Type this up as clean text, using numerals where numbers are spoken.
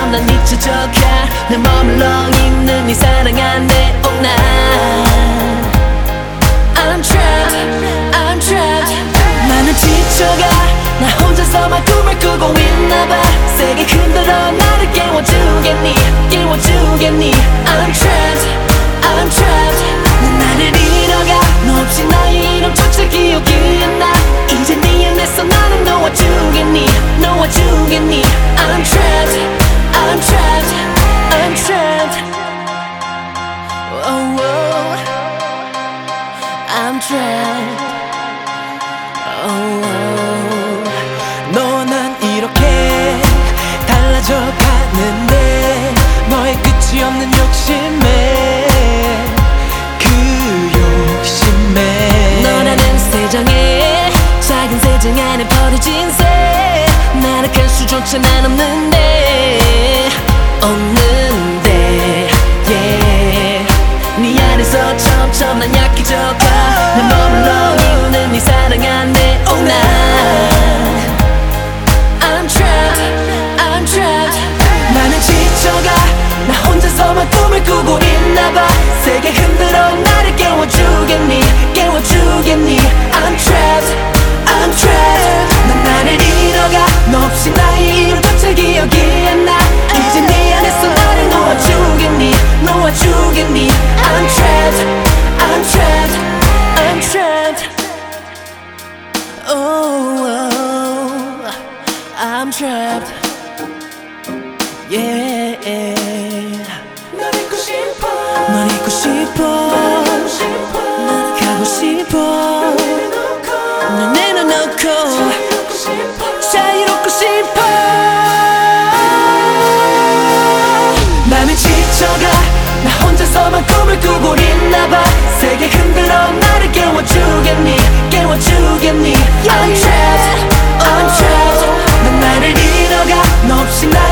점점 난 잊혀져가 내 머물러 있는 네 사랑 안에 I'm trapped, I'm trapped. 나는 지쳐가 나 혼자서만 꿈을 꾸고 있나봐. 세게 흔들어 나를 깨워주겠니 깨워주겠니. I'm trapped, I'm trapped. 난 나를 잃어가 너 없이 나의 이름조차 기억이 안 나. 이제 네 안에서 나는 놓아주겠니 놓아주겠니. I'm trapped, I'm trapped, I'm trapped. Oh, oh. I'm trapped. Oh, oh. 너와 난 이렇게 달라져 가는데 너의 끝이 없는 욕심에 그 욕심에 너라는 세정에 작은 세정 안에 버려진 새 나락할 수조차 난 없는데 없는데 yeah. 네 안에서 점점 난 약해져가 내 머물러 있는 네 사랑 안에 I'm trapped, I'm trapped. 나는 지쳐가 나 혼자서만 꿈을 꾸고 있나봐. 세게 흔들어 나를 깨워주겠니 깨워주겠니. I'm trapped, I'm trapped. 난 나를 잃어가 너 없이 나의 이름조차 기억이 안 나. 이제 네 안에서 나를 놓아주겠니 놓아주겠니. I'm trapped, I'm trapped, I'm trapped. Oh, oh, I'm trapped. Yeah. 널 잊고 싶어. 널 잊고 싶어. 난 가고 싶어. 널 내려놓고 자유롭고 싶어. 나는 지쳐가 나 혼자서만 꿈을 꾸고 있나봐. 세게 흔들어 나를 깨워주겠니 깨워주겠니. I'm trapped, I'm trapped. 난 나를 잃어가 너 없이 나